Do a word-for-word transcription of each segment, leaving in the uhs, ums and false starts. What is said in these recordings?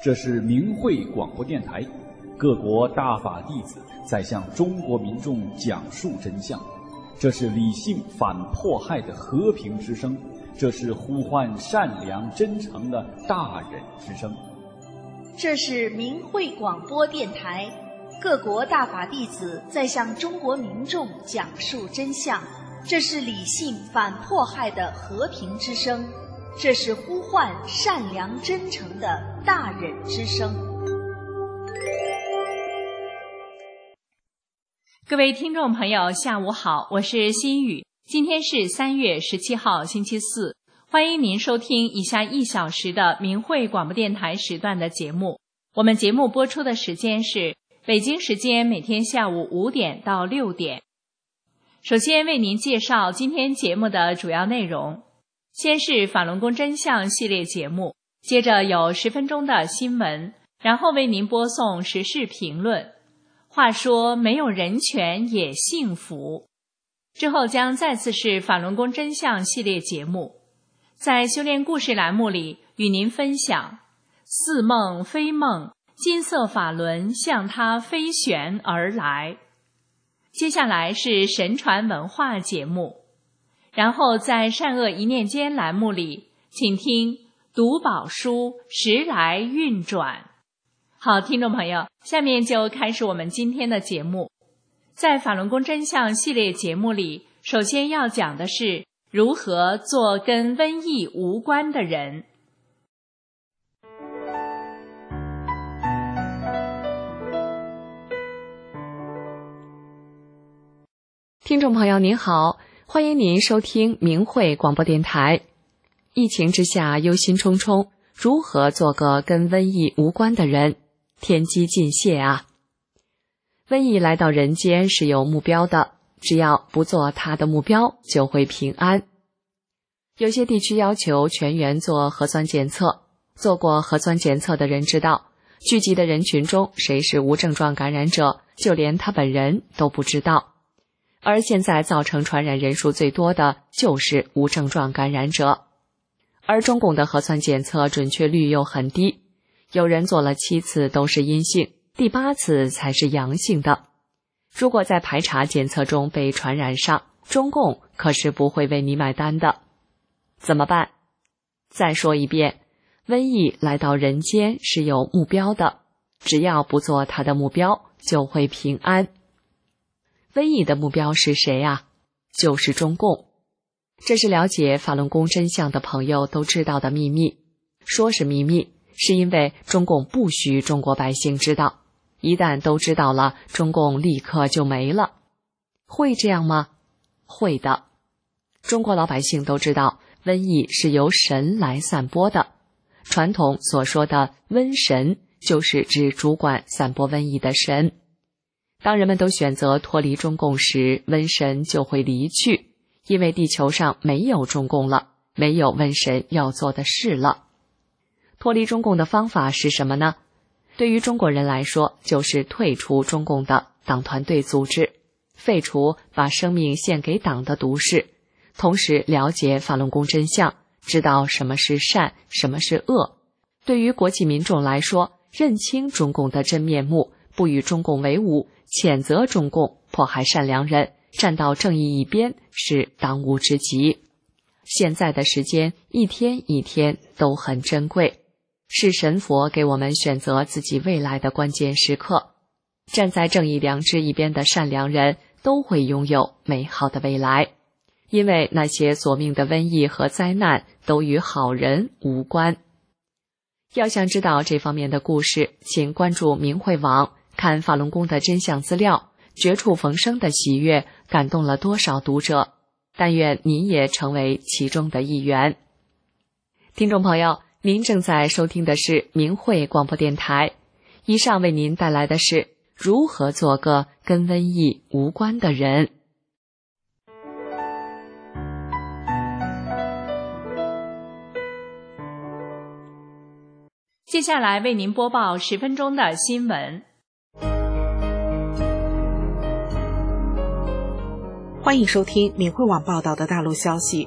这是明慧广播电台，各国大法弟子在向中国民众讲述真相。这是理性反迫害的和平之声，这是呼唤善良真诚的大忍之声。 这是明慧广播电台，各国大法弟子在向中国民众讲述真相。这是理性反迫害的和平之声，这是呼唤善良真诚的大忍之声。 各位听众朋友，下午好，我是心雨。今天是三月十七号，星期四，欢迎您收听以下一小时的明慧广播电台时段的节目。我们节目播出的时间是北京时间每天下午五点到六点。首先为您介绍今天节目的主要内容，先是法轮功真相系列节目，接着有十分钟的新闻，然后为您播送时事评论。话说没有人权也幸福。之后将再次是法轮功真相系列节目，在修炼故事栏目里与您分享似梦非梦，金色法轮向它飞旋而来。接下来是神传文化节目，然后在善恶一念间栏目里，请听读宝书时来运转。好，听众朋友，下面就开始我们今天的节目。在法轮功真相系列节目里，首先要讲的是如何做跟瘟疫无关的人。 听众朋友您好，欢迎您收听明慧广播电台。疫情之下忧心忡忡，如何做个跟瘟疫无关的人？天机尽泄啊！瘟疫来到人间是有目标的，只要不做它的目标，就会平安。有些地区要求全员做核酸检测，做过核酸检测的人知道，聚集的人群中谁是无症状感染者，就连他本人都不知道。而现在造成传染人数最多的就是无症状感染者，而中共的核酸检测准确率又很低，有人做了七次都是阴性，第八次才是阳性的。如果在排查检测中被传染上，中共可是不会为你买单的。怎么办？再说一遍，瘟疫来到人间是有目标的，只要不做它的目标，就会平安。瘟疫的目标是谁啊？就是中共。这是了解法轮功真相的朋友都知道的秘密。说是秘密，是因为中共不许中国百姓知道，一旦都知道了，中共立刻就没了。会这样吗？会的。中国老百姓都知道，瘟疫是由神来散播的。传统所说的瘟神，就是指主管散播瘟疫的神。当人们都选择脱离中共时，瘟神就会离去，因为地球上没有中共了，没有瘟神要做的事了。脱离中共的方法是什么呢？对于中国人来说，就是退出中共的党团队组织，废除把生命献给党的毒誓，同时了解法轮功真相，知道什么是善，什么是恶。对于国际民众来说，认清中共的真面目，不与中共为伍，谴责中共迫害善良人，站到正义一边，是当务之急。现在的时间一天一天都很珍贵，是神佛给我们选择自己未来的关键时刻。站在正义良知一边的善良人都会拥有美好的未来，因为那些索命的瘟疫和灾难都与好人无关。要想知道这方面的故事，请关注明慧网，看法轮功的真相资料，绝处逢生的喜悦感动了多少读者，但愿您也成为其中的一员。听众朋友，您正在收听的是明慧广播电台，以上为您带来的是如何做个跟瘟疫无关的人。 接下来为您播报十分钟的新闻。 欢迎收听明慧网报道的大陆消息。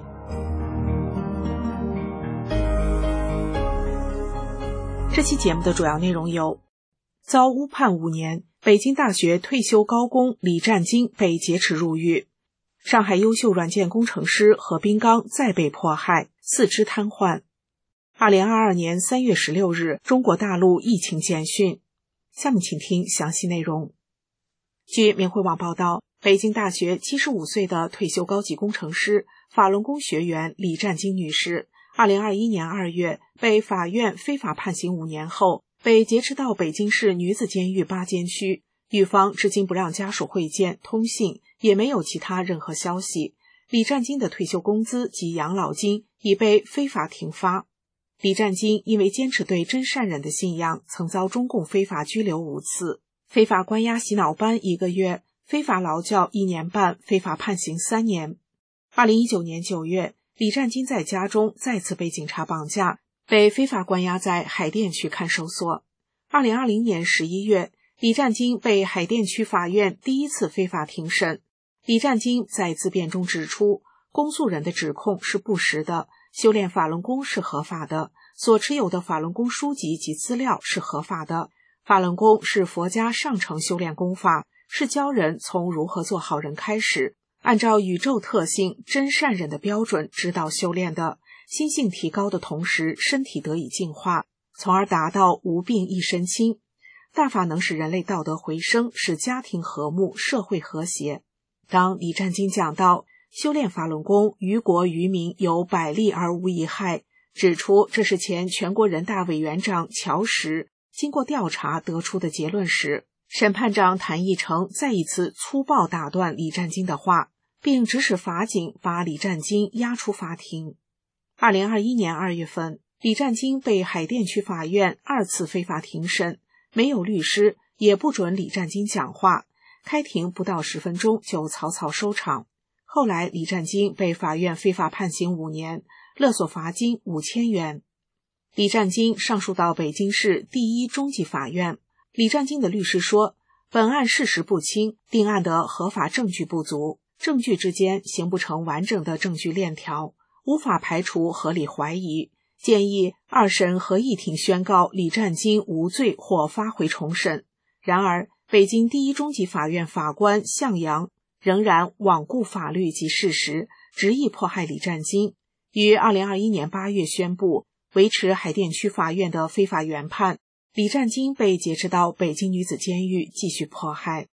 这期节目的主要内容有：遭诬判五年，北京大学退休高工李占金被劫持入狱；上海优秀软件工程师何斌刚再被迫害，四肢瘫痪。二零二二年三月十六日，中国大陆疫情简讯。下面请听详细内容。据明慧网报道，北京大学七十五岁的退休高级工程师、法轮功学员李占金女士，二零二一年二月被法院非法判刑五年后，被劫持到北京市女子监狱八监区，狱方至今不让家属会见、通信，也没有其他任何消息。李占金的退休工资及养老金已被非法停发。李占金因为坚持对真善忍的信仰，曾遭中共非法拘留五次，非法关押洗脑班一个月，非法劳教一年半，非法判刑三年。二零一九年九月，李占金在家中再次被警察绑架，被非法关押在海淀区看守所。二零二零年十一月，李占金被海淀区法院第一次非法庭审。李占金在自辩中指出，公诉人的指控是不实的，修炼法轮功是合法的，所持有的法轮功书籍及资料是合法的。法轮功是佛家上乘修炼功法，是教人从如何做好人开始，按照宇宙特性真善忍的标准指导修炼的，心性提高的同时，身体得以净化，从而达到无病一身轻。大法能使人类道德回升，使家庭和睦，社会和谐。当李占金讲到修炼法轮功于国于民有百利而无一害，指出这是前全国人大委员长乔石经过调查得出的结论时，审判长谭义成再一次粗暴打断李占金的话，并指使法警把李占金押出法庭。二零二一年二月份，李占金被海淀区法院二次非法庭审，没有律师，也不准李占金讲话，开庭不到十分钟就草草收场。后来李占金被法院非法判刑五年，勒索罚金五千元。李占金上诉到北京市第一中级法院。李占金的律师说，本案事实不清，定案的合法证据不足，证据之间形不成完整的证据链条，无法排除合理怀疑，建议二审合议庭宣告李占金无罪或发回重审。然而北京第一中级法院法官向阳仍然罔顾法律及事实，执意迫害李占金，于二零二一年八月宣布维持海淀区法院的非法原判，李占金被劫持到北京女子监狱继续迫害。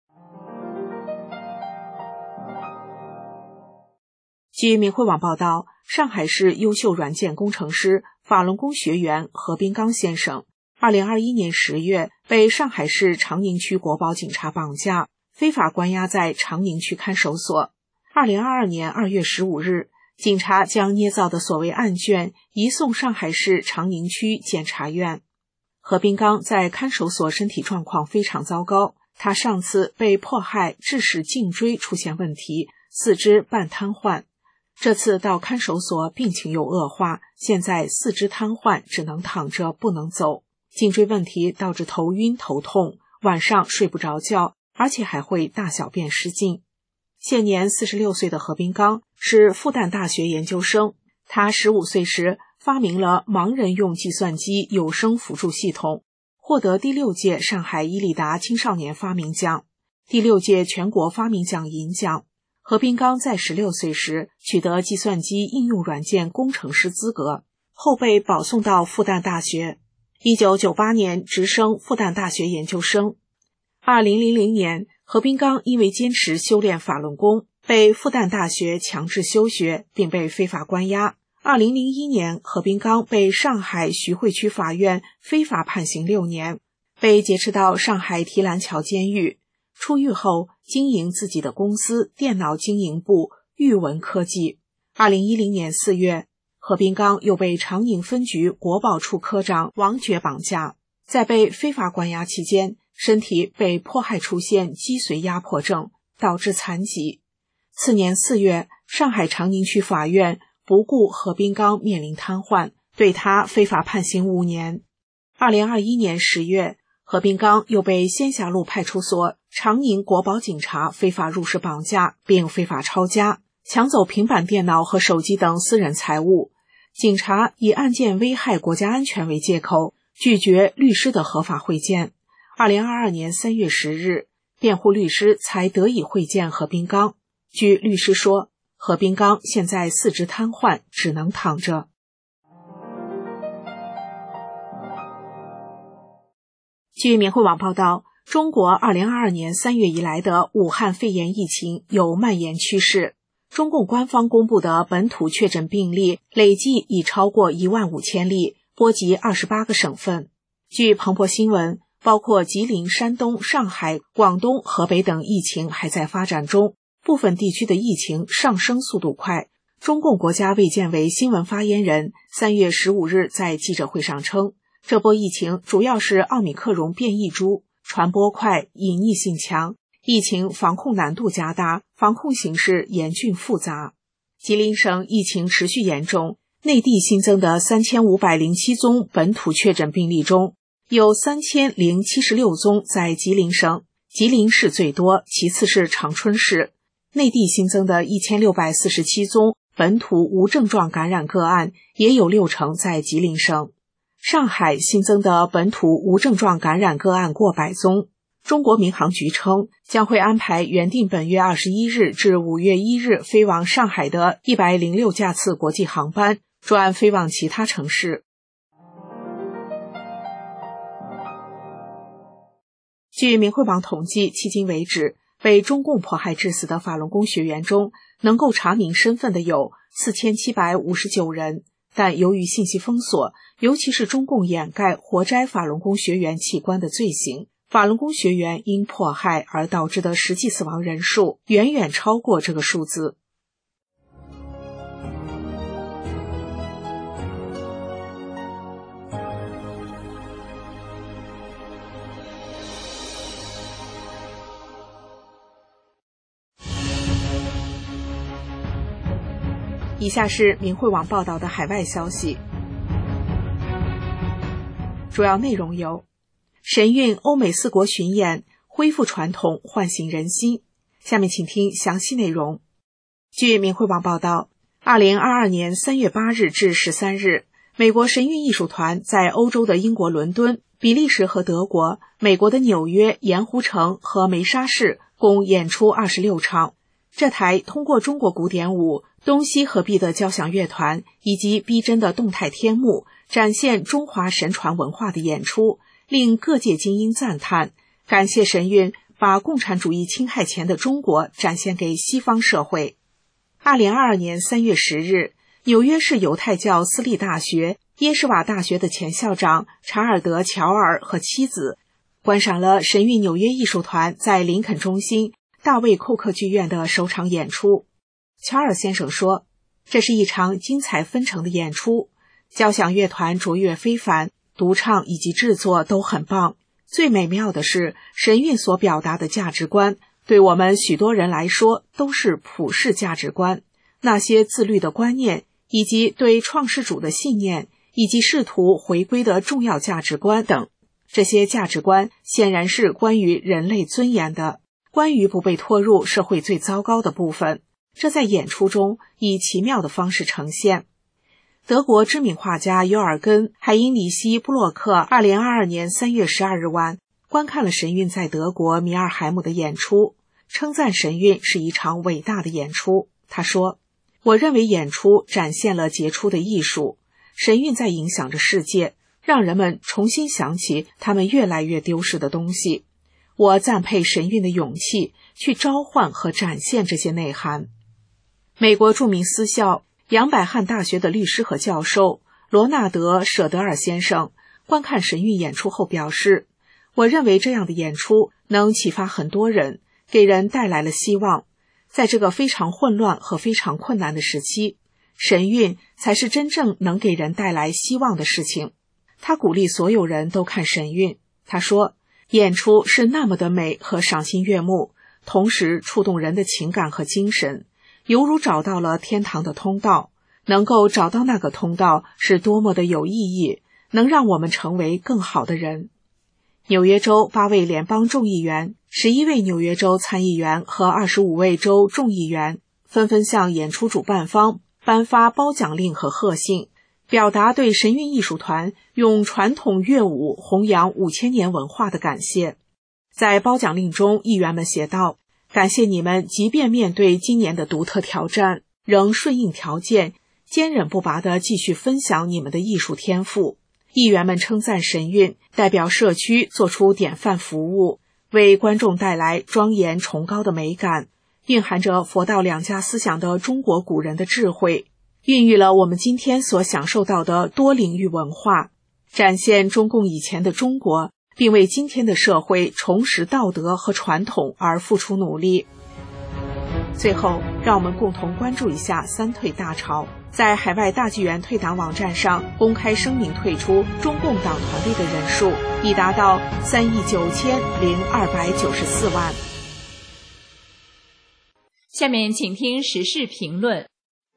据明慧网报道，上海市优秀软件工程师、法轮功学员何斌刚先生二零二一年十月被上海市长宁区国保警察绑架，非法关押在长宁区看守所。二零二二年二月十五日，警察将捏造的所谓案卷移送上海市长宁区检察院。何斌刚在看守所身体状况非常糟糕，他上次被迫害致使颈椎出现问题，四肢半瘫痪。这次到看守所病情又恶化，现在四肢瘫痪，只能躺着不能走。颈椎问题导致头晕头痛，晚上睡不着觉，而且还会大小便失禁。现年四十六岁的何斌刚是复旦大学研究生，他十五岁时发明了盲人用计算机有声辅助系统，获得第六届上海伊利达青少年发明奖、第六届全国发明奖银奖。何斌刚在十六岁时取得计算机应用软件工程师资格，后被保送到复旦大学。一九九八年直升复旦大学研究生。二零零零年，何斌刚因为坚持修炼法轮功，被复旦大学强制休学，并被非法关押。二零零一年，何斌刚被上海徐汇区法院非法判刑六年，被劫持到上海提篮桥监狱。出狱后，经营自己的公司电脑经营部玉文科技。二零一零年四月，何斌刚又被长宁分局国保处科长王觉绑架，在被非法关押期间，身体被迫害出现脊髓压迫症，导致残疾。次年四月，上海长宁区法院不顾何斌刚面临瘫痪，对他非法判刑五年。二零二一年十月，何斌刚又被仙霞路派出所长宁国保警察非法入室绑架，并非法抄家，抢走平板电脑和手机等私人财物。警察以案件危害国家安全为借口， 拒绝律师的合法会见。二零二二年三月十日，辩护律师才得以会见何彬刚。据律师说，何彬刚现在四肢瘫痪，只能躺着。据明慧网报道，中国二零二二年三月以来的武汉肺炎疫情有蔓延趋势。中共官方公布的本土确诊病例累计已超过一万五千例，波及二十八个省份。据彭博新闻，包括吉林、山东、上海、广东、河北等疫情还在发展中，部分地区的疫情上升速度快。中共国家卫健委新闻发言人三月十五日在记者会上称，这波疫情主要是奥密克戎变异株，传播快，隐匿性强，疫情防控难度加大，防控形势严峻复杂。吉林省疫情持续严重，内地新增的三千五百零七宗本土确诊病例中，有三千零七十六宗在吉林省，吉林市最多，其次是长春市。内地新增的一千六百四十七宗本土无症状感染个案，也有六成在吉林省。上海新增的本土无症状感染个案过百宗。中国民航局称，将会安排原定本月二十一日至五月一日飞往上海的一百零六架次国际航班，转飞往其他城市。据明慧网统计，迄今为止，被中共迫害致死的法轮功学员中，能够查明身份的有四千七百五十九人，但由于信息封锁，尤其是中共掩盖活摘法轮功学员器官的罪行，法轮功学员因迫害而导致的实际死亡人数远远超过这个数字。以下是明慧网报道的海外消息，主要内容有：神韵欧美四国巡演，恢复传统，唤醒人心。下面请听详细内容。据明慧网报道，二零二二年三月八日至十三日，美国神韵艺术团在欧洲的英国伦敦、比利时和德国、美国的纽约、盐湖城和梅沙市共演出二十六场。这台通过中国古典舞、东西合璧的交响乐团以及逼真的动态天幕，展现中华神传文化的演出，令各界精英赞叹，感谢神韵把共产主义侵害前的中国展现给西方社会。二零二二年三月十日，纽约市犹太教私立大学耶什瓦大学的前校长查尔德·乔尔和妻子观赏了神韵纽约艺术团在林肯中心大卫·寇克剧院的首场演出。乔尔先生说，这是一场精彩纷呈的演出，交响乐团卓越非凡，独唱以及制作都很棒。最美妙的是，神韵所表达的价值观，对我们许多人来说都是普世价值观，那些自律的观念，以及对创世主的信念，以及试图回归的重要价值观等。这些价值观显然是关于人类尊严的，关于不被拖入社会最糟糕的部分，这在演出中以奇妙的方式呈现。德国知名画家尤尔根·海因里希·布洛克二零二二年三月十二日晚观看了神韵在德国米尔海姆的演出，称赞神韵是一场伟大的演出。他说，我认为演出展现了杰出的艺术，神韵在影响着世界，让人们重新想起他们越来越丢失的东西。我赞佩神韵的勇气，去召唤和展现这些内涵。美国著名私校杨百翰大学的律师和教授罗纳德·舍德尔先生观看神韵演出后表示，我认为这样的演出能启发很多人，给人带来了希望。在这个非常混乱和非常困难的时期，神韵才是真正能给人带来希望的事情。他鼓励所有人都看神韵。他说，演出是那么的美和赏心悦目，同时触动人的情感和精神，犹如找到了天堂的通道。能够找到那个通道是多么的有意义，能让我们成为更好的人。纽约州八位联邦众议员、十一位纽约州参议员和二十五位州众议员纷纷向演出主办方颁发褒奖令和贺信， 表达对神韵艺术团用传统乐舞弘扬五千年文化的感谢。在褒奖令中，议员们写道：感谢你们即便面对今年的独特挑战，仍顺应条件，坚韧不拔地继续分享你们的艺术天赋。议员们称赞神韵代表社区做出典范服务，为观众带来庄严崇高的美感，蕴含着佛道两家思想的中国古人的智慧，孕育了我们今天所享受到的多领域文化，展现中共以前的中国，并为今天的社会重拾道德和传统而付出努力。最后，让我们共同关注一下三退大潮。在海外大纪元退党网站上公开声明退出中共党团队的人数已达到三亿九千零二百九十四万。 下面请听时事评论。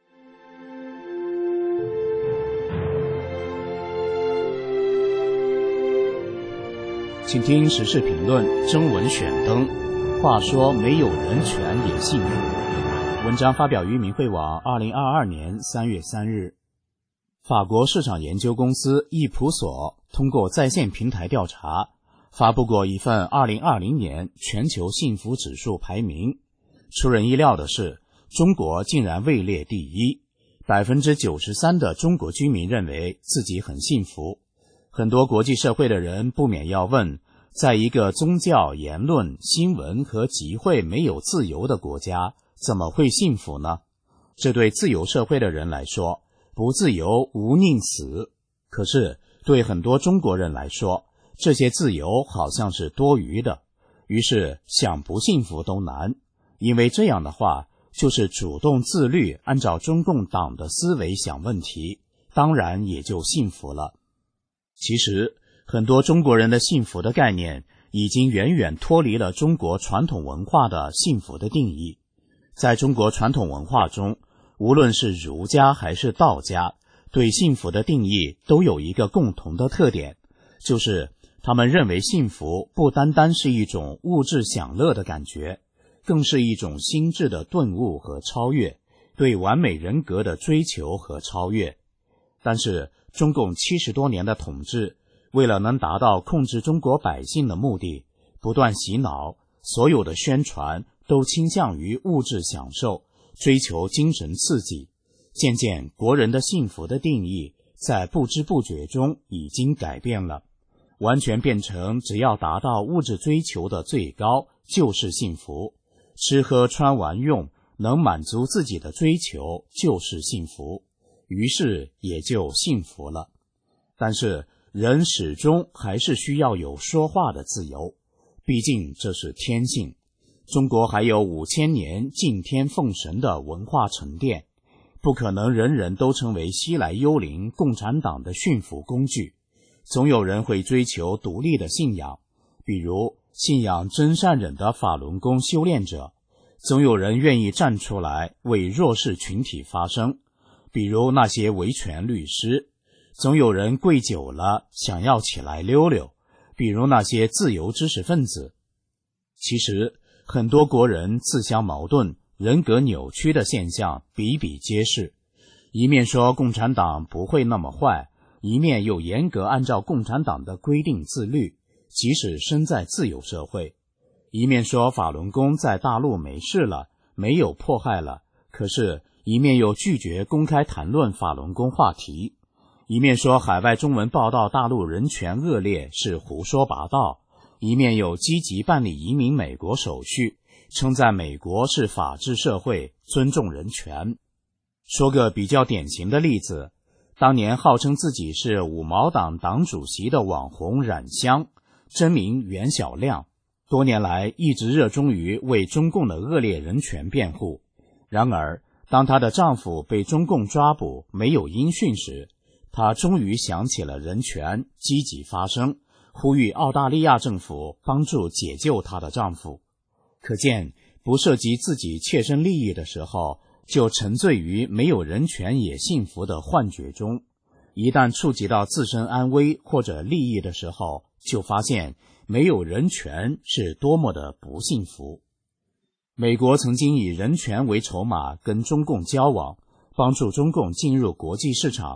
请听时事评论征文选登。话说没有人权也幸福。文章发表于明慧网二零二二年三月三日。法国市场研究公司易普所通过在线平台调查，发布过一份二零二零年全球幸福指数排名。出人意料的是，中国竟然位列第一， 百分之九十三 的中国居民认为自己很幸福。很多国际社会的人不免要问，在一个宗教、言论、新闻和集会没有自由的国家，怎么会幸福呢？这对自由社会的人来说，不自由无宁死。可是对很多中国人来说，这些自由好像是多余的，于是想不幸福都难，因为这样的话就是主动自律，按照中共党的思维想问题，当然也就幸福了。其实很多中国人的幸福的概念已经远远脱离了中国传统文化的幸福的定义。在中国传统文化中，无论是儒家还是道家，对幸福的定义都有一个共同的特点，就是他们认为幸福不单单是一种物质享乐的感觉，更是一种心智的顿悟和超越，对完美人格的追求和超越。但是中共七十多年的统治，为了能达到控制中国百姓的目的，不断洗脑，所有的宣传都倾向于物质享受，追求精神刺激。渐渐，国人的幸福的定义在不知不觉中已经改变了，完全变成只要达到物质追求的最高就是幸福，吃喝穿玩用能满足自己的追求就是幸福，于是也就幸福了。但是人始终还是需要有说话的自由，毕竟这是天性。中国还有五千年敬天奉神的文化沉淀，不可能人人都成为西来幽灵共产党的驯服工具。总有人会追求独立的信仰，比如信仰真善忍的法轮功修炼者；总有人愿意站出来为弱势群体发声，比如那些维权律师；总有人跪久了想要起来溜溜，比如那些自由知识分子。其实很多国人自相矛盾、人格扭曲的现象比比皆是，一面说共产党不会那么坏，一面又严格按照共产党的规定自律，即使身在自由社会；一面说法轮功在大陆没事了，没有迫害了，可是一面又拒绝公开谈论法轮功话题；一面说海外中文报道大陆人权恶劣是胡说八道，一面又积极办理移民美国手续，称赞美国是法治社会，尊重人权。说个比较典型的例子，当年号称自己是五毛党党主席的网红冉香，真名袁小亮，多年来一直热衷于为中共的恶劣人权辩护。然而当她的丈夫被中共抓捕没有音讯时，她终于想起了人权，积极发声，呼吁澳大利亚政府帮助解救她的丈夫。可见不涉及自己切身利益的时候，就沉醉于没有人权也幸福的幻觉中，一旦触及到自身安危或者利益的时候，就发现没有人权是多么的不幸福。美国曾经以人权为筹码跟中共交往，帮助中共进入国际市场，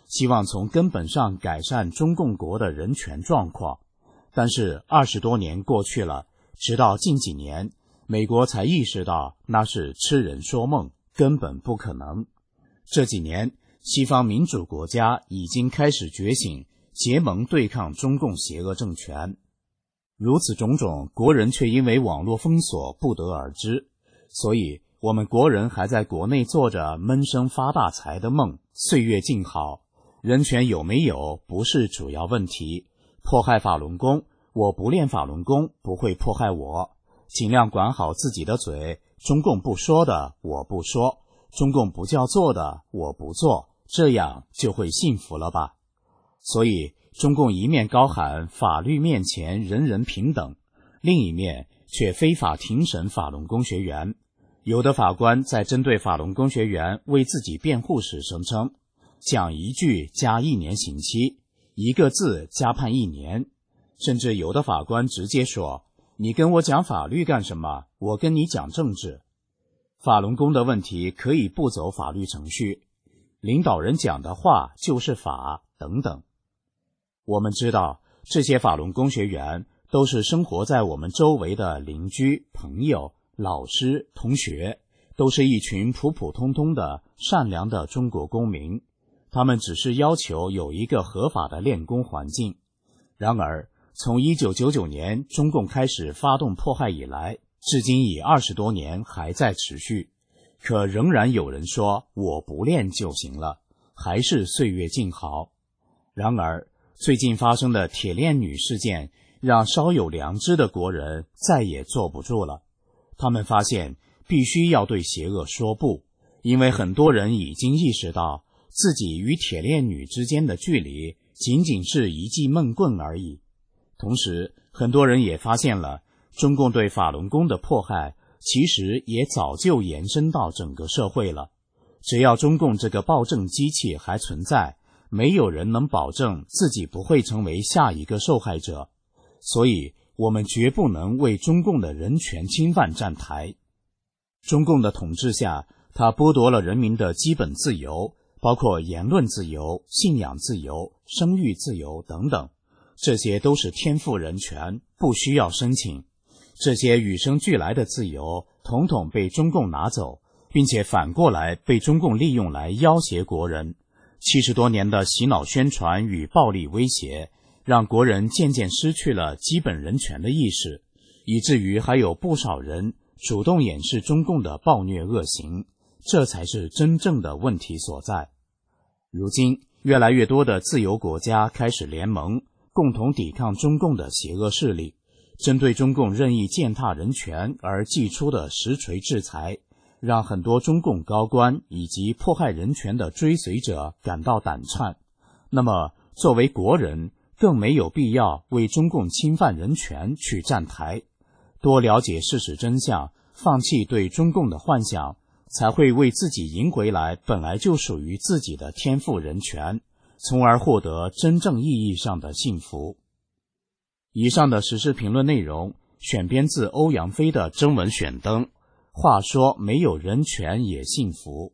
希望从根本上改善中共国的人权状况。但是二十多年过去了，直到近几年，美国才意识到那是痴人说梦，根本不可能。这几年，西方民主国家已经开始觉醒，结盟对抗中共邪恶政权。如此种种，国人却因为网络封锁不得而知，所以我们国人还在国内做着闷声发大财的梦，岁月静好。人权有没有不是主要问题，迫害法轮功，我不练法轮功不会迫害我，尽量管好自己的嘴，中共不说的我不说，中共不叫做的我不做，这样就会幸福了吧。所以中共一面高喊法律面前人人平等，另一面却非法庭审法轮功学员。有的法官在针对法轮功学员为自己辩护时声称，讲一句加一年刑期，一个字加判一年，甚至有的法官直接说，你跟我讲法律干什么？我跟你讲政治。法轮功的问题可以不走法律程序，领导人讲的话就是法，等等。我们知道，这些法轮功学员都是生活在我们周围的邻居、朋友、老师、同学，都是一群普普通通的善良的中国公民，他们只是要求有一个合法的练功环境。然而，从一九九九年中共开始发动迫害以来，至今已二十多年还在持续，可仍然有人说我不练就行了，还是岁月静好。然而，最近发生的铁链女事件让稍有良知的国人再也坐不住了，他们发现必须要对邪恶说不，因为很多人已经意识到自己与铁链女之间的距离仅仅是一记闷棍而已。同时，很多人也发现了中共对法轮功的迫害其实也早就延伸到整个社会了。只要中共这个暴政机器还存在，没有人能保证自己不会成为下一个受害者。所以我们绝不能为中共的人权侵犯站台。中共的统治下，它剥夺了人民的基本自由，包括言论自由、信仰自由、生育自由等等，这些都是天赋人权，不需要申请。这些与生俱来的自由统统被中共拿走，并且反过来被中共利用来要挟国人。七十多年的洗脑宣传与暴力威胁，让国人渐渐失去了基本人权的意识，以至于还有不少人主动掩饰中共的暴虐恶行，这才是真正的问题所在。如今，越来越多的自由国家开始联盟，共同抵抗中共的邪恶势力，针对中共任意践踏人权而祭出的实锤制裁，让很多中共高官以及迫害人权的追随者感到胆颤。那么，作为国人，更没有必要为中共侵犯人权去站台。多了解事实真相，放弃对中共的幻想，才会为自己赢回来本来就属于自己的天赋人权，从而获得真正意义上的幸福。以上的时事评论内容选编自欧阳菲的征文选登。话说没有人权也幸福。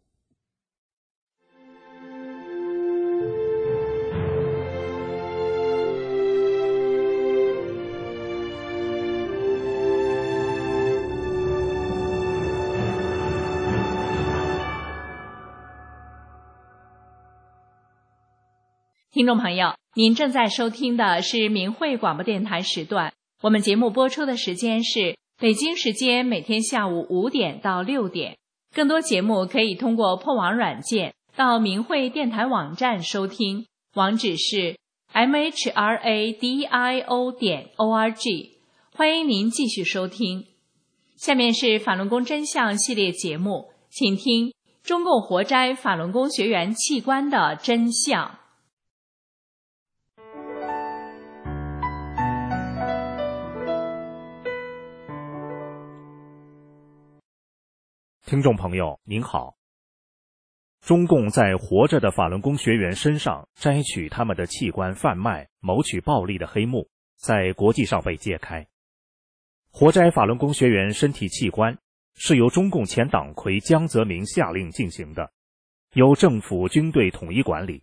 听众朋友，您正在收听的是明慧广播电台时段，我们节目播出的时间是北京时间每天下午五点到六点。更多节目可以通过破网软件到明慧电台网站收听，网址是 m h r a d i o 点 o r g。 欢迎您继续收听。下面是法轮功真相系列节目，请听中共活摘法轮功学员器官的真相。 听众朋友您好，中共在活着的法轮功学员身上摘取他们的器官贩卖、谋取暴利的黑幕，在国际上被揭开。活摘法轮功学员身体器官是由中共前党魁江泽民下令进行的，由政府军队统一管理，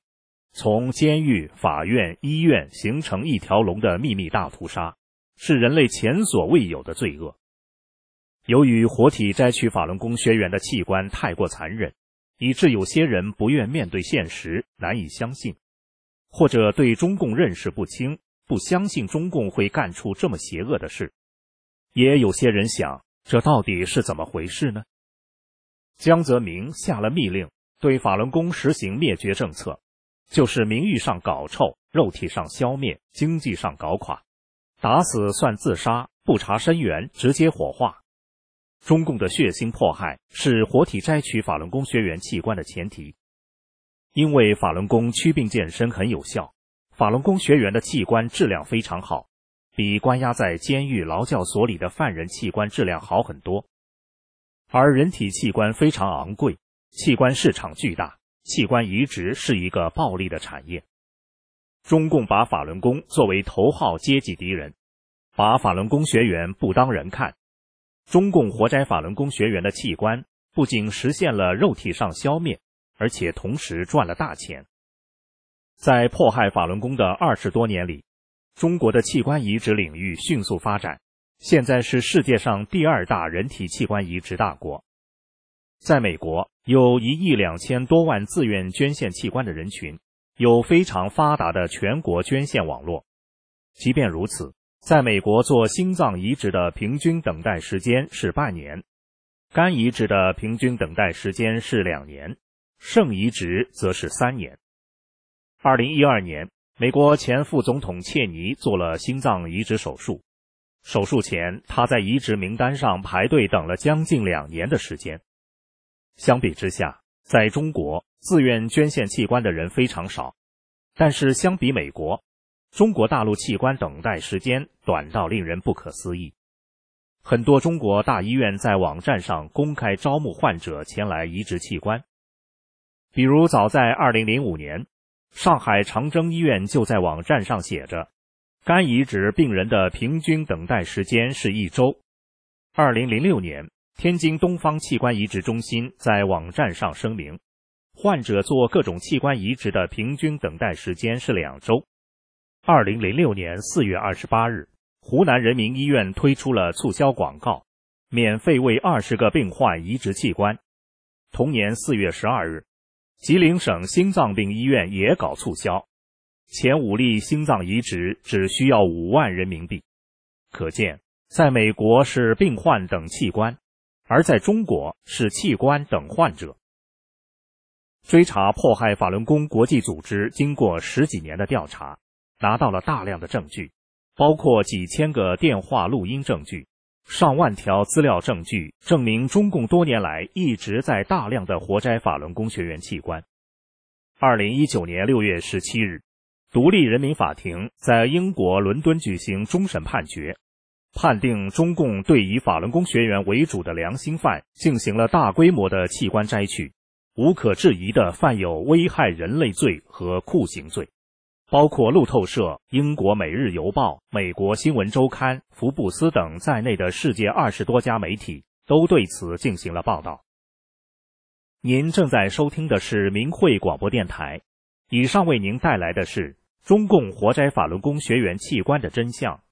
从监狱、法院、医院形成一条龙的秘密大屠杀，是人类前所未有的罪恶。由于活体摘取法轮功学员的器官太过残忍，以致有些人不愿面对现实，难以相信，或者对中共认识不清，不相信中共会干出这么邪恶的事。也有些人想，这到底是怎么回事呢？江泽民下了密令，对法轮功实行灭绝政策，就是名誉上搞臭，肉体上消灭，经济上搞垮，打死算自杀，不查身源，直接火化。中共的血腥迫害是活体摘取法轮功学员器官的前提。因为法轮功祛病健身很有效，法轮功学员的器官质量非常好，比关押在监狱劳教所里的犯人器官质量好很多。而人体器官非常昂贵，器官市场巨大，器官移植是一个暴利的产业。中共把法轮功作为头号阶级敌人，把法轮功学员不当人看。中共活摘法轮功学员的器官，不仅实现了肉体上消灭，而且同时赚了大钱。在迫害法轮功的二十多年里，中国的器官移植领域迅速发展，现在是世界上第二大人体器官移植大国。在美国，有一亿两千多万自愿捐献器官的人群，有非常发达的全国捐献网络。即便如此，在美国做心脏移植的平均等待时间是半年，肝移植的平均等待时间是两年，肾移植则是三年。二零一二年，美国前副总统切尼做了心脏移植手术，手术前他在移植名单上排队等了将近两年的时间。相比之下，在中国自愿捐献器官的人非常少，但是相比美国，中国大陆器官等待时间短到令人不可思议。很多中国大医院在网站上公开招募患者前来移植器官。比如早在二零零五年，上海长征医院就在网站上写着，肝移植病人的平均等待时间是一周。二零零六年，天津东方器官移植中心在网站上声明，患者做各种器官移植的平均等待时间是两周。二零零六年四月二十八日，湖南人民医院推出了促销广告，免费为二十个病患移植器官。同年四月十二日，吉林省心脏病医院也搞促销，前五例心脏移植只需要五万人民币。可见，在美国是病患等器官，而在中国是器官等患者。追查迫害法轮功国际组织经过十几年的调查，拿到了大量的证据，包括几千个电话录音证据，上万条资料证据，证明中共多年来一直在大量的活摘法轮功学员器官。二零一九年六月十七日，独立人民法庭在英国伦敦举行终审判决，判定中共对以法轮功学员为主的良心犯进行了大规模的器官摘取，无可置疑地犯有危害人类罪和酷刑罪。包括路透社、英国每日邮报、美国新闻周刊、福布斯等在内的世界二十多家媒体都对此进行了报道。您正在收听的是明慧广播电台，以上为您带来的是中共活摘法轮功学员器官的真相。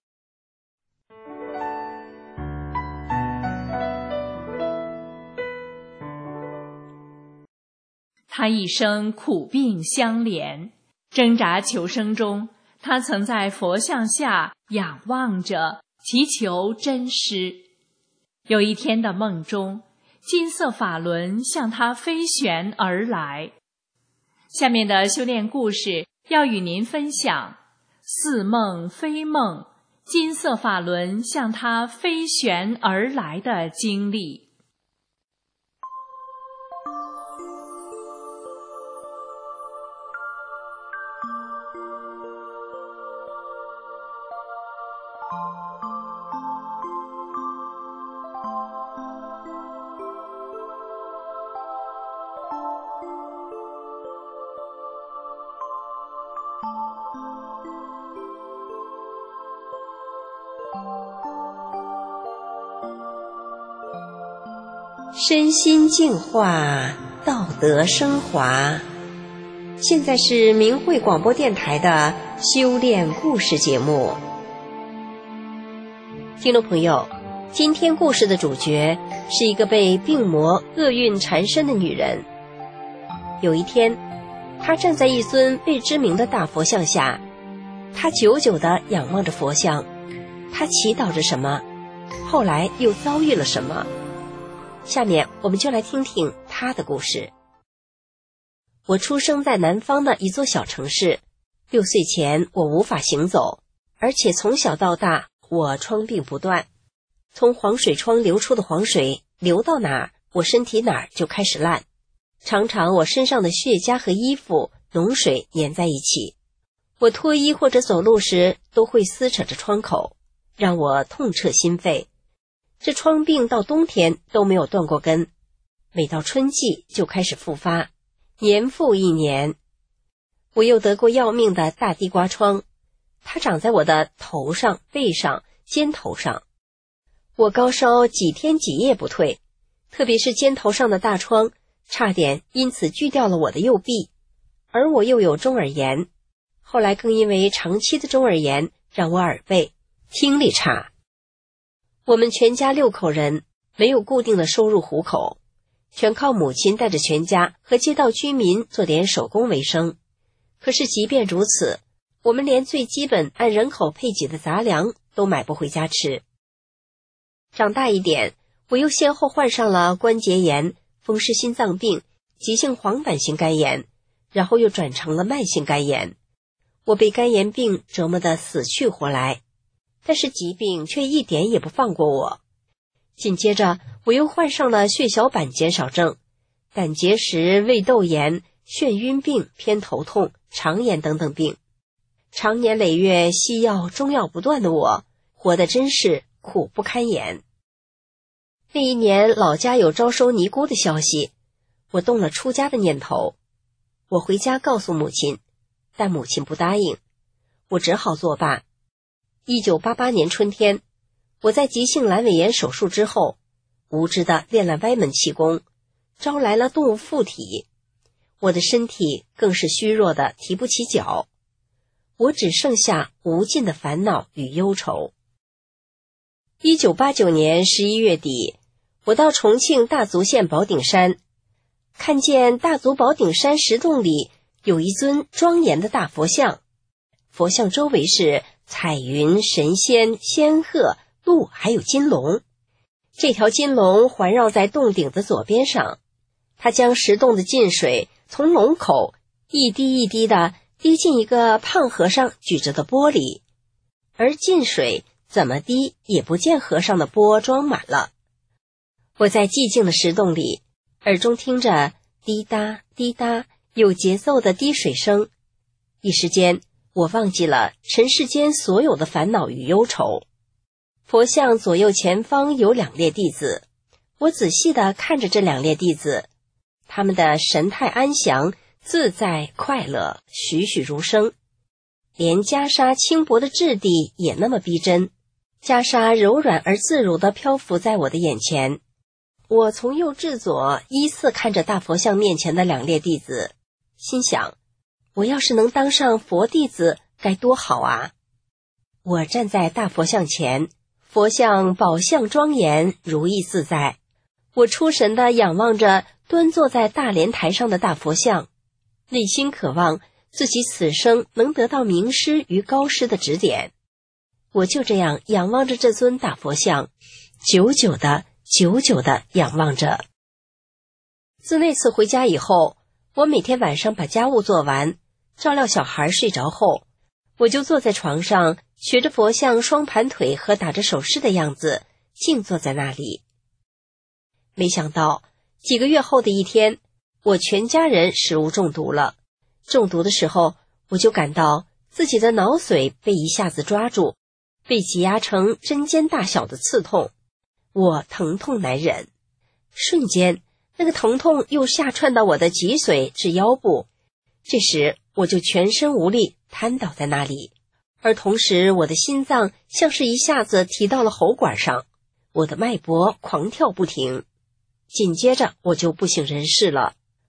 他一生苦病相连，挣扎求生中，他曾在佛像下仰望着，祈求真实。有一天的梦中，金色法轮向他飞旋而来。下面的修炼故事要与您分享似梦非梦，金色法轮向他飞旋而来的经历。 身心净化，道德升华。 现在是明慧广播电台的修炼故事节目。听众朋友，今天故事的主角是一个被病魔厄运缠身的女人。有一天，她站在一尊未知名的大佛像下，她久久地仰望着佛像，她祈祷着什么，后来又遭遇了什么。下面我们就来听听她的故事。我出生在南方的一座小城市，六岁前我无法行走，而且从小到大我疮病不断，从黄水窗流出的黄水流到哪儿，我身体哪儿就开始烂，常常我身上的血痂和衣服脓水粘在一起，我脱衣或者走路时都会撕扯着窗口，让我痛彻心扉。这疮病到冬天都没有断过根，每到春季就开始复发，年复一年。我又得过要命的大地瓜疮，它长在我的头上、背上、肩头上。我高烧几天几夜不退，特别是肩头上的大疮，差点因此锯掉了我的右臂。而我又有中耳炎，后来更因为长期的中耳炎让我耳背，听力差。我们全家六口人没有固定的收入糊口，全靠母亲带着全家和街道居民做点手工为生。可是即便如此，我们连最基本按人口配给的杂粮都买不回家吃。长大一点，我又先后患上了关节炎、风湿心脏病、急性黄疸性肝炎，然后又转成了慢性肝炎。我被肝炎病折磨得死去活来，但是疾病却一点也不放过我。紧接着我又患上了血小板减少症、胆结石、胃窦炎、眩晕病、偏头痛、肠炎等等病。长年累月西药中药不断的我，活得真是苦不堪言。那一年老家有招收尼姑的消息，我动了出家的念头。我回家告诉母亲，但母亲不答应，我只好作罢。一九八八年春天，我在急性阑尾炎手术之后，无知地练了歪门气功，招来了动物附体，我的身体更是虚弱的提不起脚，我只剩下无尽的烦恼与忧愁。一九八九年十一月底，我到重庆大足县宝顶山，看见大足宝顶山石洞里有一尊庄严的大佛像，佛像周围是彩云、神仙、仙鹤、鹿还有金龙。这条金龙环绕在洞顶的左边上，它将石洞的进水从龙口一滴一滴地滴进一个胖和尚举着的钵里，而进水怎么滴也不见和尚的钵装满了。我在寂静的石洞里，耳中听着滴答滴答有节奏的滴水声，一时间我忘记了尘世间所有的烦恼与忧愁。佛像左右前方有两列弟子，我仔细地看着这两列弟子，他们的神态安详、自在、快乐，栩栩如生，连袈裟轻薄的质地也那么逼真，袈裟柔软而自如地漂浮在我的眼前。我从右至左依次看着大佛像面前的两列弟子，心想，我要是能当上佛弟子该多好啊！我站在大佛像前，佛像宝相庄严，如意自在。我出神地仰望着端坐在大莲台上的大佛像，内心渴望自己此生能得到名师与高师的指点。我就这样仰望着这尊大佛像，久久的久久地仰望着。自那次回家以后，我每天晚上把家务做完，照料小孩睡着后，我就坐在床上，学着佛像双盘腿和打着手势的样子，静坐在那里。没想到几个月后的一天，我全家人食物中毒了。中毒的时候，我就感到自己的脑髓被一下子抓住，被挤压成针尖大小的刺痛，我疼痛难忍。瞬间，那个疼痛又下窜到我的脊髓至腰部，这时我就全身无力瘫倒在那里，而同时我的心脏像是一下子提到了喉管上，我的脉搏狂跳不停。紧接着我就不省人事了。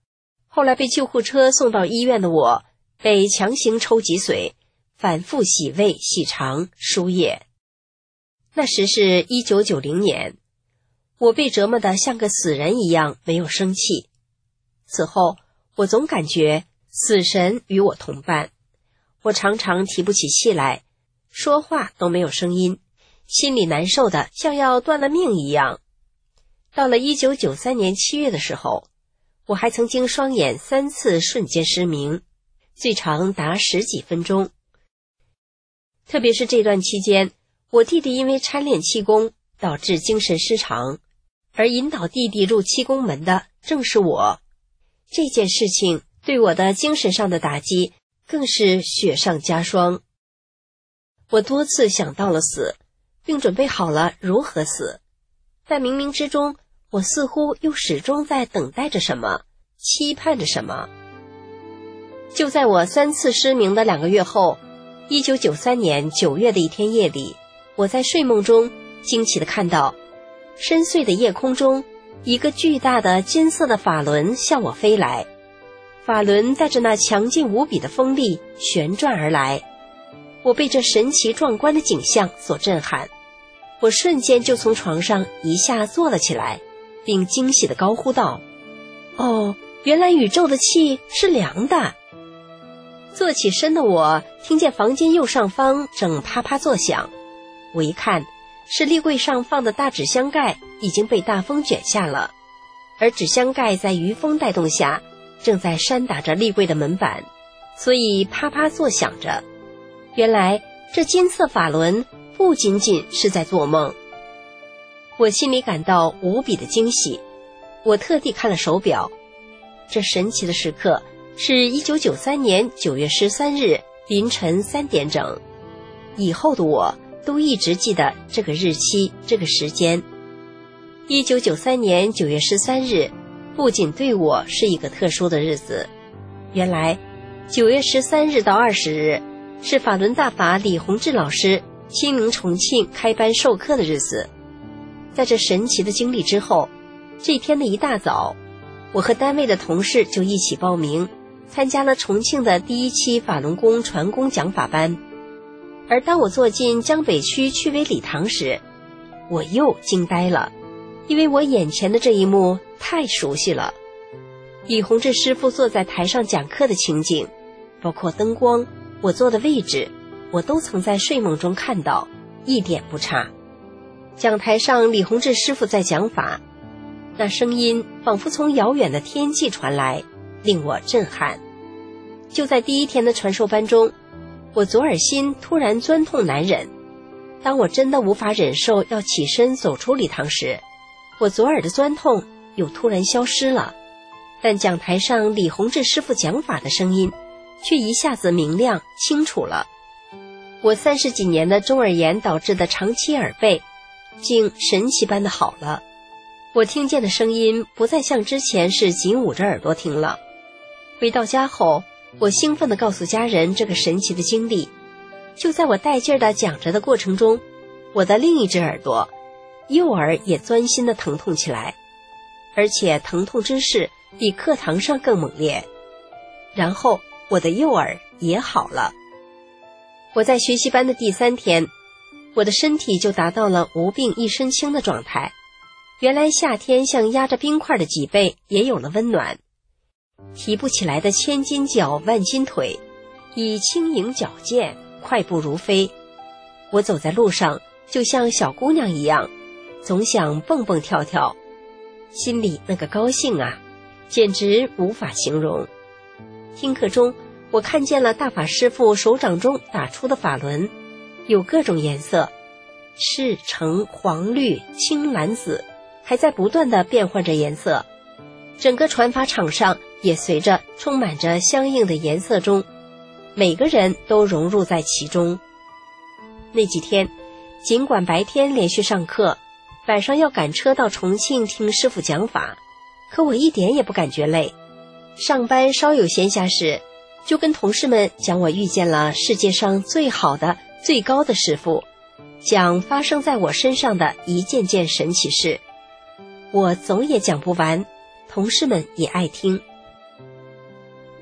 后来被救护车送到医院的我，被强行抽脊髓，反复洗胃、洗肠、输液。那时是一九九零年，我被折磨得像个死人一样，没有生气。此后，我总感觉死神与我同伴，我常常提不起气来，说话都没有声音，心里难受的像要断了命一样。到了一九九三年七月的时候，我还曾经双眼三次瞬间失明，最长达十几分钟。特别是这段期间，我弟弟因为参练气功导致精神失常，而引导弟弟入气功门的正是我。这件事情对我的精神上的打击更是雪上加霜。我多次想到了死，并准备好了如何死，但冥冥之中，我似乎又始终在等待着什么，期盼着什么。就在我三次失明的两个月后，一九九三年九月的一天夜里，我在睡梦中惊奇地看到，深邃的夜空中，一个巨大的金色的法轮向我飞来，法轮带着那强劲无比的风力旋转而来。我被这神奇壮观的景象所震撼，我瞬间就从床上一下坐了起来，并惊喜地高呼道：哦，原来宇宙的气是凉的。坐起身的我听见房间右上方正啪啪作响，我一看，是立柜上放的大纸箱盖已经被大风卷下了，而纸箱盖在余风带动下正在扇打着立柜的门板，所以啪啪作响着。原来这金色法轮不仅仅是在做梦。我心里感到无比的惊喜，我特地看了手表，这神奇的时刻是一九九三年九月十三日凌晨三点整。以后的我都一直记得这个日期，这个时间。一九九三年九月十三日不仅对我是一个特殊的日子，原来九月十三日到二十日是法轮大法李洪志老师亲临重庆开班授课的日子。在这神奇的经历之后，这天的一大早，我和单位的同事就一起报名参加了重庆的第一期法轮功传功讲法班。而当我坐进江北区趣味礼堂时，我又惊呆了，因为我眼前的这一幕太熟悉了。李洪志师傅坐在台上讲课的情景，包括灯光，我坐的位置，我都曾在睡梦中看到，一点不差。讲台上李洪志师傅在讲法，那声音仿佛从遥远的天际传来，令我震撼。就在第一天的传授班中，我左耳心突然钻痛难忍，当我真的无法忍受要起身走出礼堂时，我左耳的钻痛又突然消失了，但讲台上李洪志师傅讲法的声音却一下子明亮清楚了。我三十几年的中耳炎导致的长期耳背竟神奇般的好了，我听见的声音不再像之前是紧捂着耳朵听了。回到家后，我兴奋地告诉家人这个神奇的经历。就在我带劲儿地讲着的过程中，我的另一只耳朵右耳也钻心地疼痛起来，而且疼痛之势比课堂上更猛烈。然后我的右耳也好了。我在学习班的第三天，我的身体就达到了无病一身轻的状态。原来夏天像压着冰块的脊背也有了温暖，提不起来的千斤脚万斤腿已轻盈矫健，快步如飞。我走在路上就像小姑娘一样，总想蹦蹦跳跳，心里那个高兴啊，简直无法形容。听课中，我看见了大法师父手掌中打出的法轮，有各种颜色，赤、橙、黄、绿、青、蓝、紫，还在不断地变换着颜色。整个传法场上也随着充满着相应的颜色中，每个人都融入在其中。那几天，尽管白天连续上课，晚上要赶车到重庆听师傅讲法，可我一点也不感觉累。上班稍有闲暇时，就跟同事们讲我遇见了世界上最好的最高的师傅，讲发生在我身上的一件件神奇事。我总也讲不完，同事们也爱听。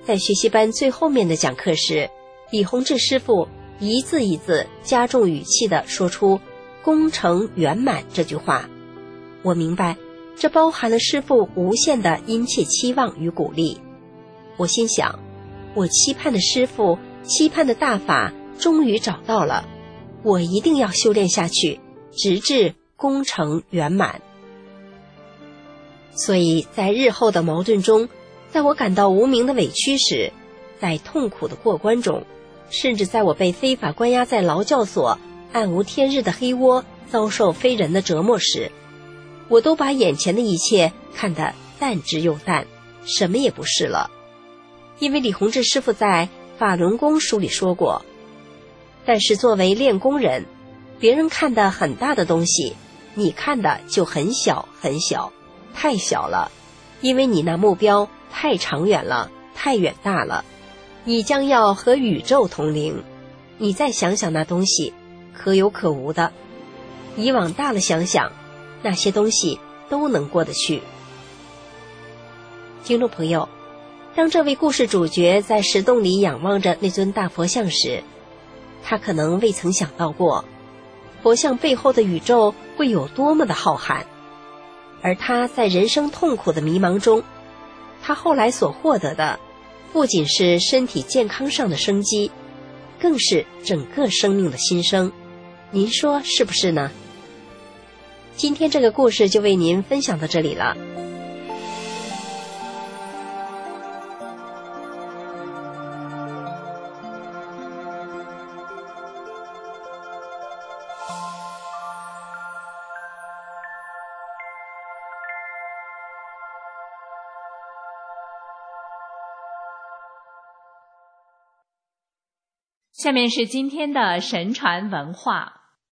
在学习班最后面的讲课时，李洪志师傅一字一字加重语气地说出功成圆满这句话。我明白，这包含了师父无限的殷切期望与鼓励。我心想，我期盼的师父，期盼的大法终于找到了，我一定要修炼下去，直至功成圆满。所以在日后的矛盾中，在我感到无名的委屈时，在痛苦的过关中，甚至在我被非法关押在劳教所暗无天日的黑窝，遭受非人的折磨时，我都把眼前的一切看得淡之又淡，什么也不是了。因为李洪志师傅在《法轮功》书里说过，但是作为练功人，别人看的很大的东西，你看的就很小很小，太小了，因为你那目标太长远了，太远大了，你将要和宇宙同龄。你再想想那东西，可有可无的，你往大了想想，那些东西都能过得去。听众朋友，当这位故事主角在石洞里仰望着那尊大佛像时，他可能未曾想到过，佛像背后的宇宙会有多么的浩瀚。而他在人生痛苦的迷茫中，他后来所获得的，不仅是身体健康上的生机，更是整个生命的新生。您说是不是呢？今天这个故事就为您分享到这里了。 下面是今天的神传文化。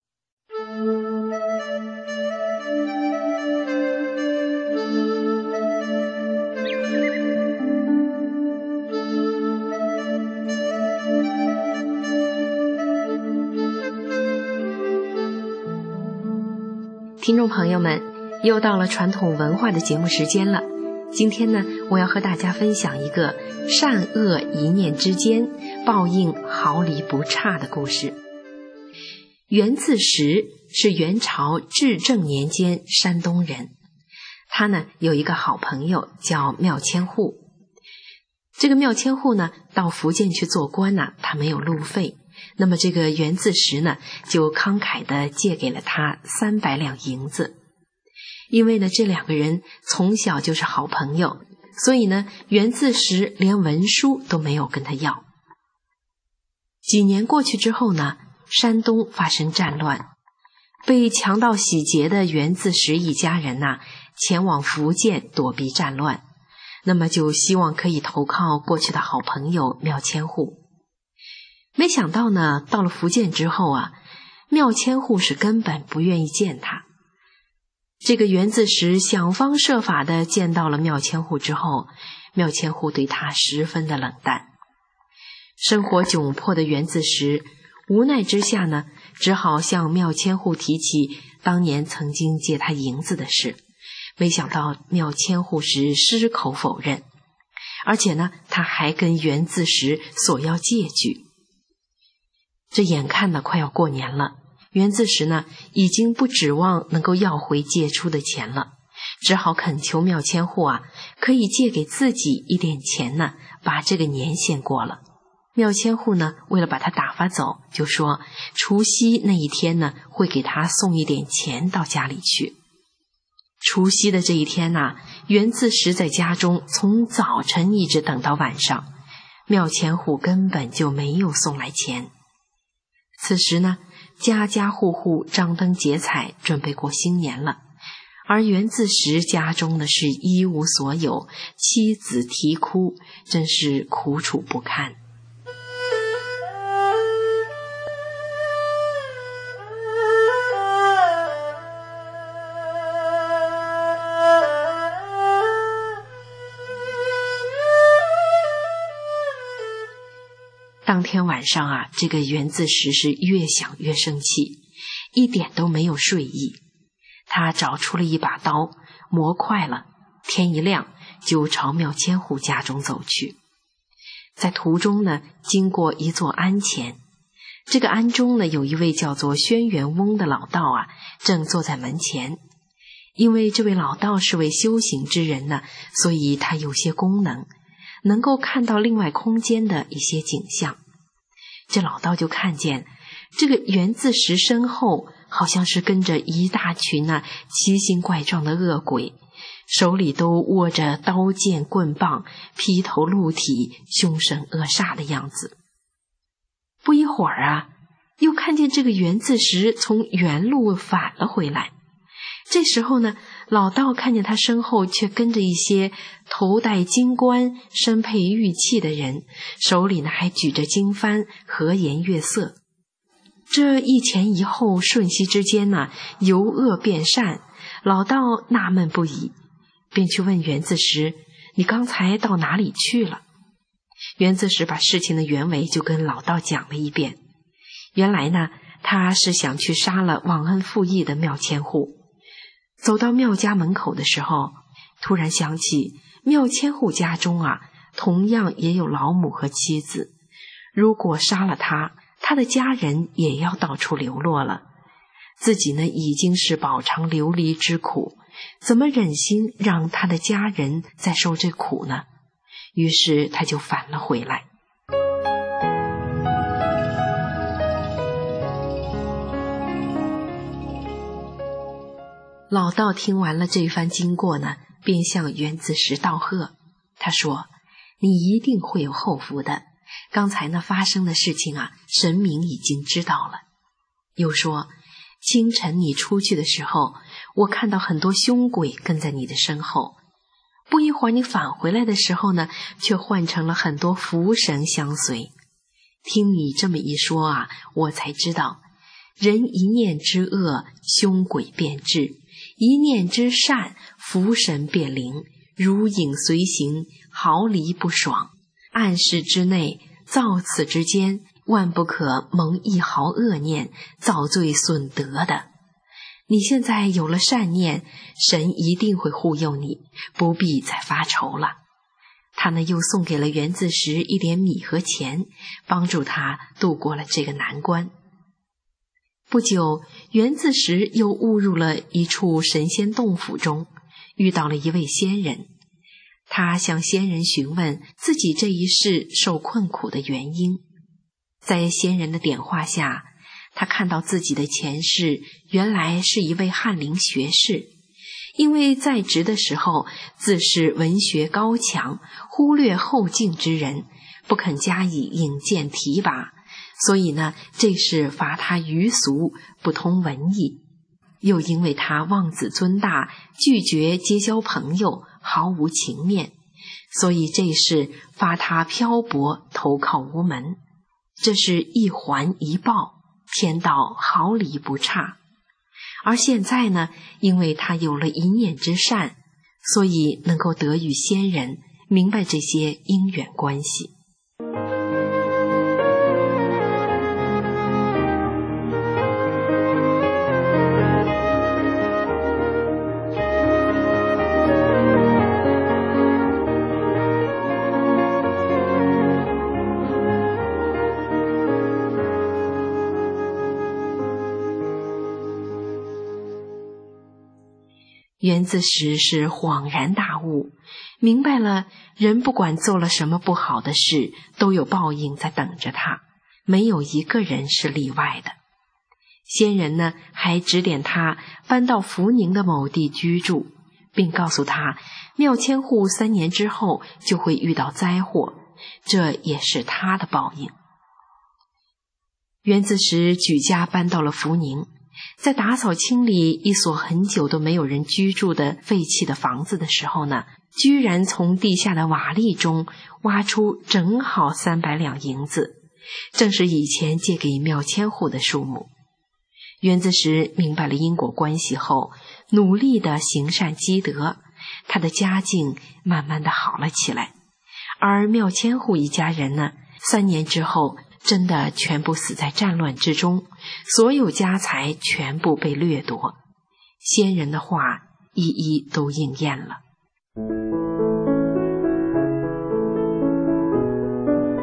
听众朋友们，又到了传统文化的节目时间了。今天呢，我要和大家分享一个善恶一念之间，报应毫厘不差的故事。袁自实是元朝至正年间山东人，他呢有一个好朋友叫缪千户。这个缪千户呢到福建去做官呢、啊，他没有路费，那么这个袁自实呢就慷慨地借给了他三百两银子。因为呢这两个人从小就是好朋友，所以呢袁自实连文书都没有跟他要。几年过去之后呢，山东发生战乱，被强盗洗劫的袁自实一家人呐、啊，前往福建躲避战乱，那么就希望可以投靠过去的好朋友缪千户。没想到呢，到了福建之后啊，缪千户是根本不愿意见他。这个袁自实想方设法的见到了缪千户之后，缪千户对他十分的冷淡。生活窘迫的袁自实无奈之下呢，只好向缪千户提起当年曾经借他银子的事。没想到缪千户是矢口否认，而且呢他还跟袁自实索要借据。这眼看呢快要过年了，袁自实呢已经不指望能够要回借出的钱了，只好恳求缪千户啊可以借给自己一点钱呢，把这个年限过了。缪千户呢为了把他打发走，就说除夕那一天呢会给他送一点钱到家里去。除夕的这一天呢、啊，袁自实在家中从早晨一直等到晚上，缪千户根本就没有送来钱。此时呢，家家户户张灯结彩，准备过新年了，而袁自实家中呢是一无所有，妻子啼哭，真是苦楚不堪。当天晚上啊，这个袁自实是越想越生气，一点都没有睡意。他找出了一把刀，磨快了，天一亮就朝缪千户家中走去。 在途中呢，经过一座庵前，这个庵中呢，有一位叫做轩辕翁的老道啊，正坐在门前。因为这位老道是位修行之人呢，所以他有些功能，能够看到另外空间的一些景象。这老道就看见这个圆字石身后好像是跟着一大群啊奇形怪状的恶鬼，手里都握着刀剑棍棒，披头露体，凶神恶煞的样子。不一会儿啊，又看见这个圆字石从原路返了回来。这时候呢，老道看见他身后却跟着一些头戴金冠、身佩玉器的人，手里呢还举着经幡，和颜悦色。这一前一后，瞬息之间呢，由恶变善，老道纳闷不已，便去问圆字石：“你刚才到哪里去了？”圆字石把事情的原委就跟老道讲了一遍。原来呢，他是想去杀了忘恩负义的庙千户。走到庙家门口的时候，突然想起庙千户家中啊，同样也有老母和妻子，如果杀了他，他的家人也要到处流落了。自己呢，已经是饱尝流离之苦，怎么忍心让他的家人再受这苦呢？于是他就返了回来。老道听完了这番经过呢，便向圆字石道贺。他说：“你一定会有后福的，刚才那发生的事情啊，神明已经知道了。”又说：“清晨你出去的时候，我看到很多凶鬼跟在你的身后，不一会儿你返回来的时候呢，却换成了很多福神相随。听你这么一说啊，我才知道，人一念之恶，凶鬼便至；一念之善，福神便灵，如影随形，毫厘不爽。暗室之内，造次之间，万不可蒙一毫恶念，造罪损德的。你现在有了善念，神一定会护佑你，不必再发愁了。”他呢，又送给了圆字石一点米和钱，帮助他度过了这个难关。不久，圆字石又误入了一处神仙洞府中，遇到了一位仙人。他向仙人询问自己这一世受困苦的原因。在仙人的点化下，他看到自己的前世原来是一位翰林学士，因为在职的时候自是文学高强，忽略后进之人，不肯加以引荐提拔，所以呢，这是罚他愚俗，不通文艺。又因为他妄自尊大，拒绝结交朋友，毫无情面，所以这是罚他漂泊，投靠无门。这是一还一报，天道毫厘不差。而现在呢，因为他有了一念之善，所以能够得遇仙人，明白这些因缘关系。圆字石是恍然大悟，明白了人不管做了什么不好的事，都有报应在等着他，没有一个人是例外的。仙人呢，还指点他搬到福宁的某地居住，并告诉他庙千户三年之后就会遇到灾祸，这也是他的报应。圆字石举家搬到了福宁，在打扫清理一所很久都没有人居住的废弃的房子的时候呢，居然从地下的瓦砾中挖出正好三百两银子，正是以前借给庙千户的数目。圆字石明白了因果关系后，努力的行善积德，他的家境慢慢的好了起来。而庙千户一家人呢，三年之后真的全部死在战乱之中，所有家财全部被掠夺。先人的话一一都应验了。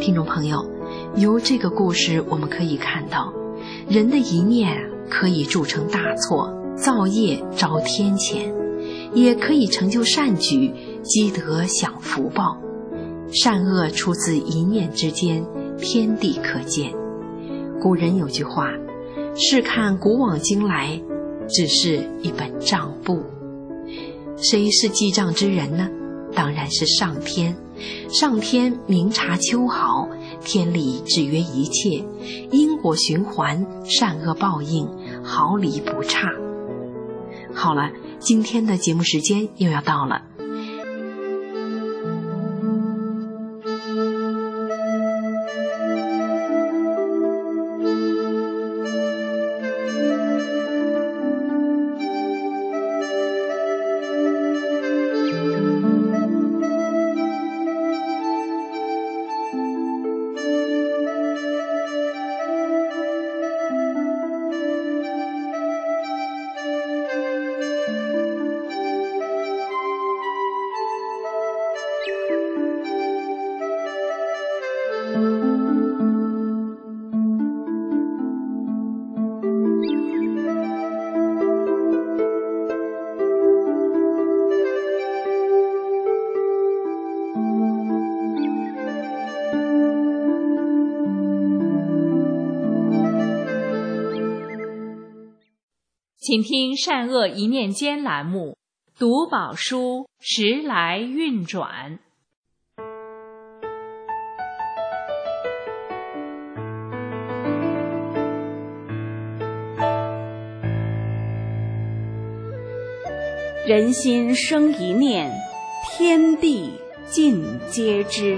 听众朋友，由这个故事我们可以看到，人的一念可以铸成大错，造业招天谴，也可以成就善举，积德享福报。善恶出自一念之间，天地可见。古人有句话，试看古往今来，只是一本账簿。谁是记账之人呢？当然是上天。上天明察秋毫，天理制约一切，因果循环，善恶报应，毫厘不差。好了，今天的节目时间又要到了。 请听善恶一念间栏目，读宝书时来运转。 人心生一念，天地尽皆知。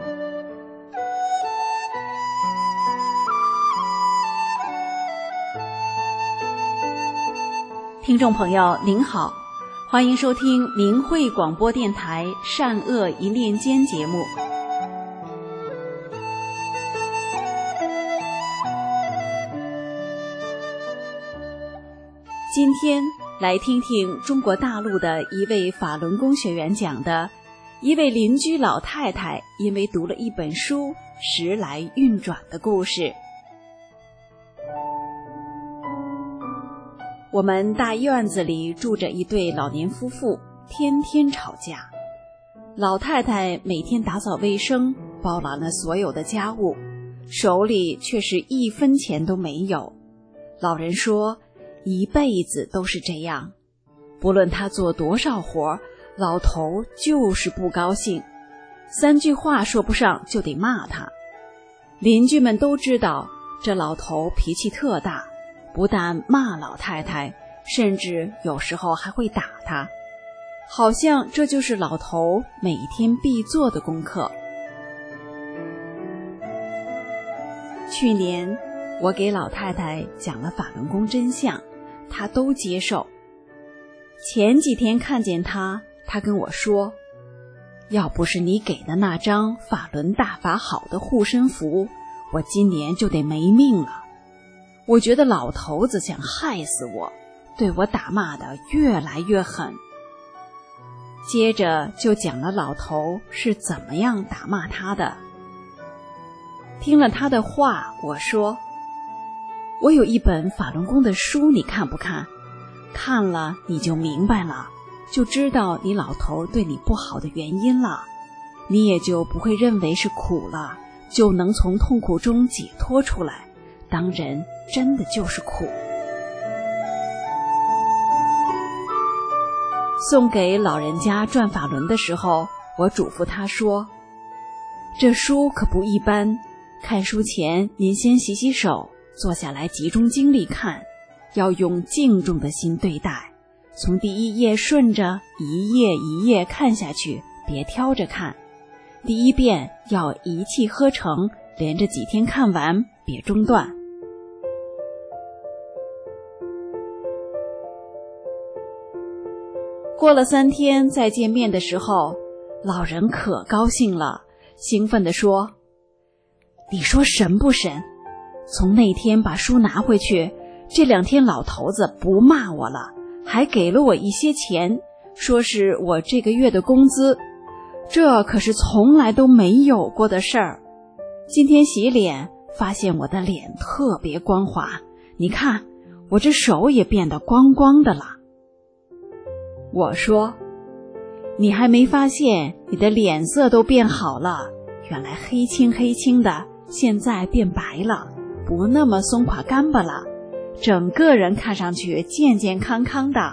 听众朋友您好，欢迎收听明慧广播电台善恶一念间节目。今天来听听中国大陆的一位法轮功学员讲的一位邻居老太太因为读了一本书时来运转的故事。我们大院子里住着一对老年夫妇，天天吵架。老太太每天打扫卫生，包揽了所有的家务，手里却是一分钱都没有。老人说，一辈子都是这样，不论他做多少活，老头就是不高兴，三句话说不上就得骂他。邻居们都知道这老头脾气特大，不但骂老太太，甚至有时候还会打她，好像这就是老头每天必做的功课。去年我给老太太讲了法轮功真相，她都接受。前几天看见她，她跟我说，要不是你给的那张法轮大法好的护身符，我今年就得没命了。我觉得老头子想害死我，对我打骂的越来越狠。接着就讲了老头是怎么样打骂他的。听了他的话，我说，我有一本法轮功的书，你看不看？看了你就明白了，就知道你老头对你不好的原因了，你也就不会认为是苦了，就能从痛苦中解脱出来。当人真的就是苦。送给老人家转法轮的时候，我嘱咐他说，这书可不一般，看书前您先洗洗手，坐下来集中精力看，要用敬重的心对待，从第一页顺着一页一页看下去，别挑着看。第一遍要一气呵成，连着几天看完，别中断。过了三天再见面的时候，老人可高兴了，兴奋地说，你说神不神？从那天把书拿回去，这两天老头子不骂我了，还给了我一些钱，说是我这个月的工资，这可是从来都没有过的事儿。 今天洗脸，发现我的脸特别光滑，你看，我这手也变得光光的了。我说，你还没发现你的脸色都变好了，原来黑青黑青的，现在变白了，不那么松垮干巴了，整个人看上去健健康康的。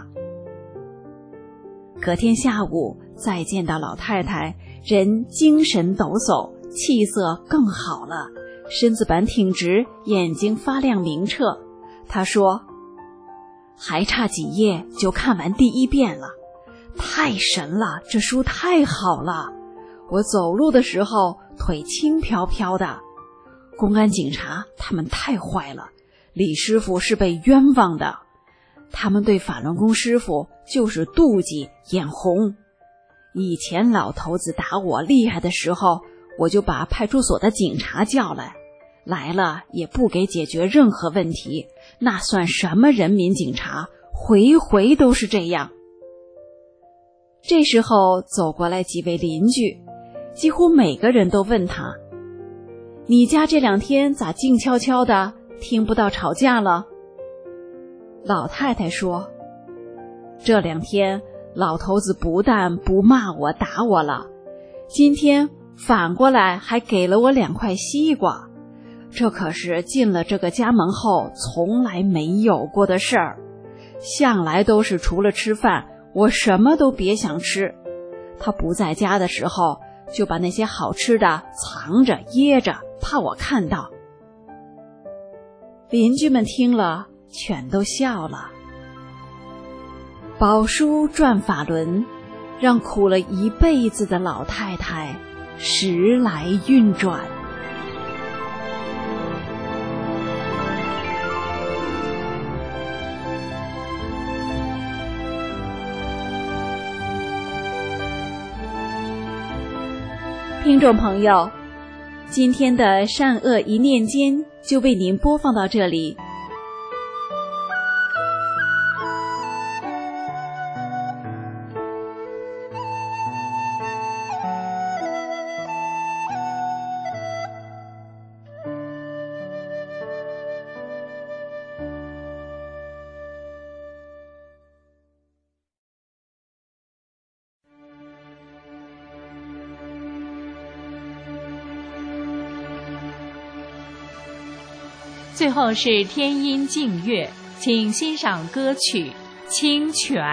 隔天下午再见到老太太，人精神抖擞，气色更好了，身子板挺直，眼睛发亮明澈。她说，还差几页就看完第一遍了，太神了，这书太好了，我走路的时候腿轻飘飘的。公安警察他们太坏了，李师傅是被冤枉的，他们对法轮功师傅就是妒忌眼红。以前老头子打我厉害的时候，我就把派出所的警察叫来，来了也不给解决任何问题，那算什么人民警察，回回都是这样。这时候走过来几位邻居，几乎每个人都问他，你家这两天咋静悄悄的，听不到吵架了？老太太说，这两天老头子不但不骂我打我了，今天反过来还给了我两块西瓜，这可是进了这个家门后从来没有过的事儿，向来都是除了吃饭我什么都别想吃，他不在家的时候就把那些好吃的藏着掖着，怕我看到。邻居们听了全都笑了。宝叔转法轮，让苦了一辈子的老太太时来运转。听众朋友，今天的善恶一念间就为您播放到这里。 最后是天音静乐，请欣赏歌曲《清泉》。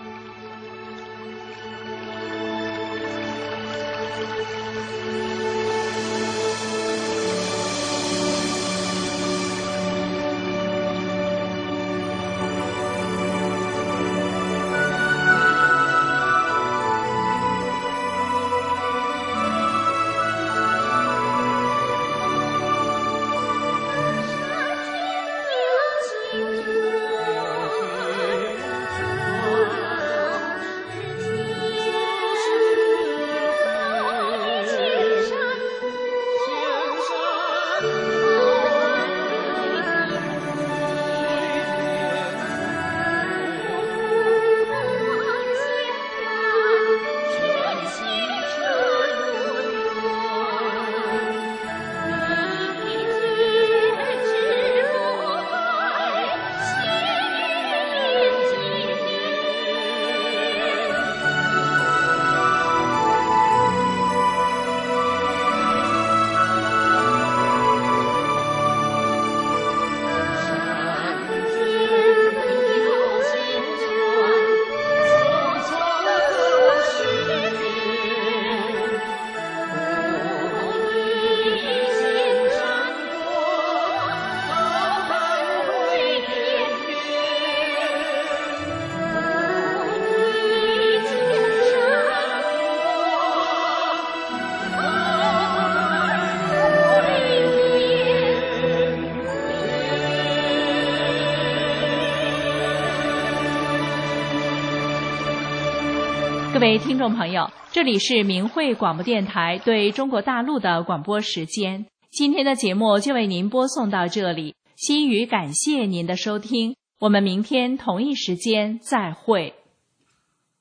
各位听众朋友，这里是明慧广播电台对中国大陆的广播时间。今天的节目就为您播送到这里，心语感谢您的收听，我们明天同一时间再会。